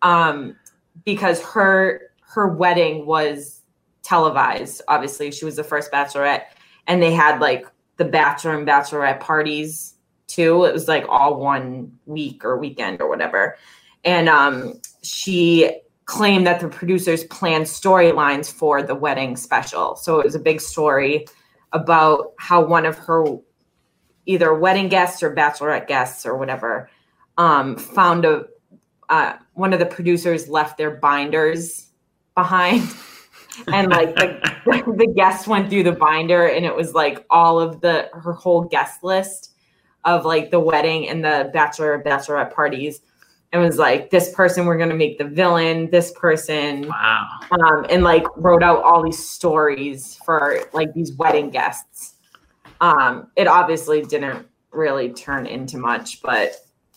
because her wedding was televised. Obviously, she was the first bachelorette, and they had like the bachelor and bachelorette parties too. It was like all 1 week or weekend or whatever. And she claimed that the producers planned storylines for the wedding special. So it was a big story about how one of her either wedding guests or bachelorette guests or whatever found one of the producers left their binders behind. And like the guests went through the binder, and it was like all of her whole guest list of like the wedding and the bachelorette parties. And was like, this person we're going to make the villain, this person. Wow. And like wrote out all these stories for like these wedding guests. It obviously didn't really turn into much, but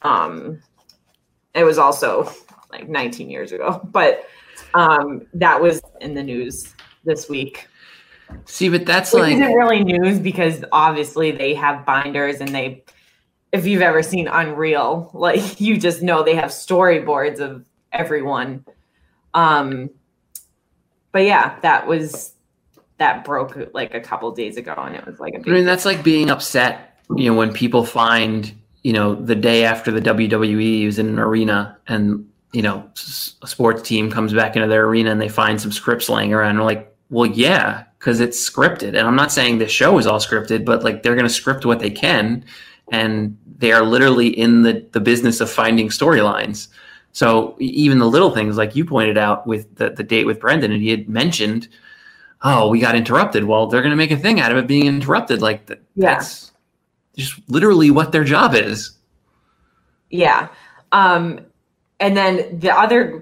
it was also like 19 years ago. But that was in the news this week. See, but that's Which isn't really news because obviously they have binders, and if you've ever seen Unreal, like you just know they have storyboards of everyone. But yeah, that broke like a couple days ago, and it was like that's like being upset, when people find, the day after the WWE is in an arena, and a sports team comes back into their arena and they find some scripts laying around. We're like, well, yeah, because it's scripted. And I'm not saying this show is all scripted, but like they're going to script what they can. And they are literally in the business of finding storylines. So even the little things, like you pointed out with the date with Brendan, and he had mentioned, oh, we got interrupted. Well, they're going to make a thing out of it being interrupted. Like that's just literally what their job is. Yeah. And then the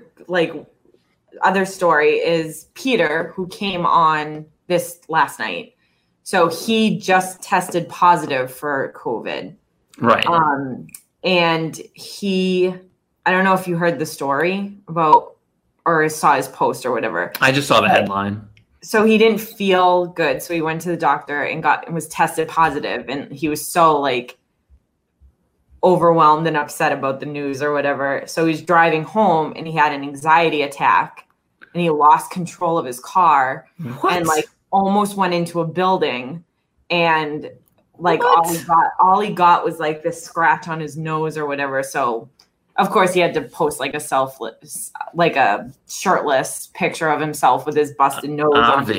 other story is Peter, who came on this last night. So he just tested positive for COVID. Right. And I don't know if you heard the story about, or saw his post or whatever. I just saw the headline. So he didn't feel good. So he went to the doctor and was tested positive. And he was so like overwhelmed and upset about the news or whatever. So he's driving home and he had an anxiety attack, and he lost control of his car. What? And like almost went into a building, and like all he got was like this scratch on his nose or whatever. So of course he had to post like a shirtless picture of himself with his busted nose.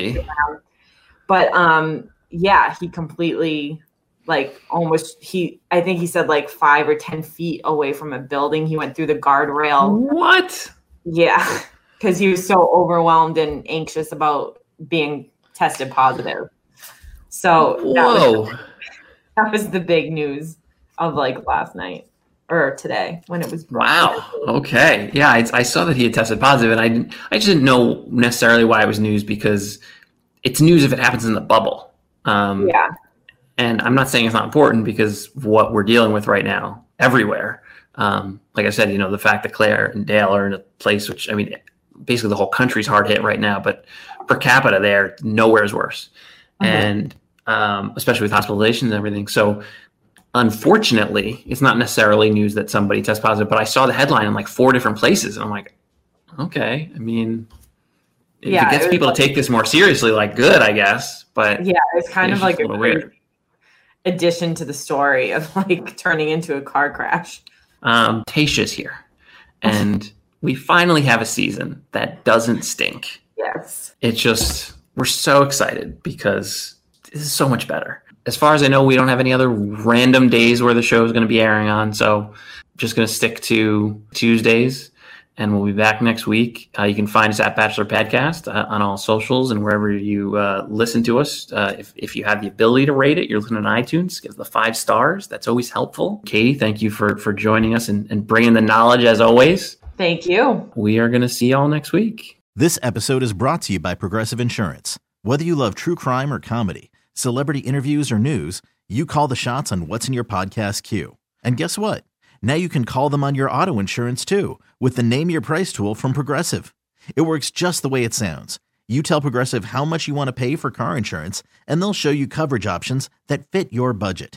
But yeah, he completely like I think he said like 5 or 10 feet away from a building. He went through the guardrail. What? Yeah. Because he was so overwhelmed and anxious about being tested positive. So that was the big news of like last night or today when it was. Wow. Okay. Yeah. I saw that he had tested positive, and I just didn't know necessarily why it was news, because it's news if it happens in the bubble. Yeah. And I'm not saying it's not important, because what we're dealing with right now everywhere. Like I said, the fact that Claire and Dale are in a place which, I mean, basically the whole country's hard hit right now, but per capita there, nowhere's worse. Mm-hmm. And especially with hospitalizations and everything. So unfortunately, it's not necessarily news that somebody tests positive, but I saw the headline in like 4 different places, and I'm like, okay, I mean, if it gets people to take this more seriously, like, good, I guess. But yeah, it's kind of like a weird addition to the story of like turning into a car crash. Tayshia's here, and we finally have a season that doesn't stink. Yes. It's just, we're so excited because this is so much better. As far as I know, we don't have any other random days where the show is going to be airing on. So I'm just going to stick to Tuesdays, and we'll be back next week. You can find us at Bachelor Podcast on all socials and wherever you listen to us. If you have the ability to rate it, you're listening on iTunes, give the 5 stars. That's always helpful. Katie, thank you for joining us and bringing the knowledge as always. Thank you. We are going to see y'all next week. This episode is brought to you by Progressive Insurance. Whether you love true crime or comedy, celebrity interviews or news, you call the shots on what's in your podcast queue. And guess what? Now you can call them on your auto insurance too, with the Name Your Price tool from Progressive. It works just the way it sounds. You tell Progressive how much you want to pay for car insurance, and they'll show you coverage options that fit your budget.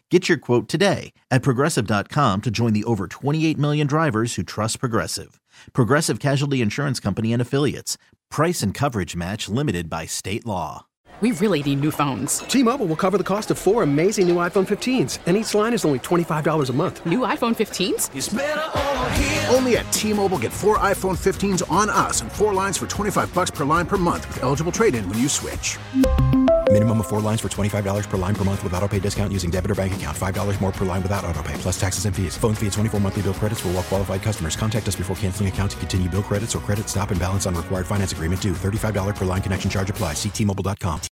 Get your quote today at Progressive.com to join the over 28 million drivers who trust Progressive. Progressive Casualty Insurance Company and Affiliates. Price and coverage match limited by state law. We really need new phones. T-Mobile will cover the cost of 4 amazing new iPhone 15s, and each line is only $25 a month. New iPhone 15s? It's better over here. Only at T-Mobile, get 4 iPhone 15s on us and 4 lines for $25 per line per month with eligible trade-in when you switch. Minimum of 4 lines for $25 per line per month with autopay discount using debit or bank account. $5 more per line without autopay, plus taxes and fees. Phone fee at 24 monthly bill credits for well-qualified customers. Contact us before canceling account to continue bill credits or credit stop and balance on required finance agreement due. $35 per line connection charge applies. See T-Mobile.com.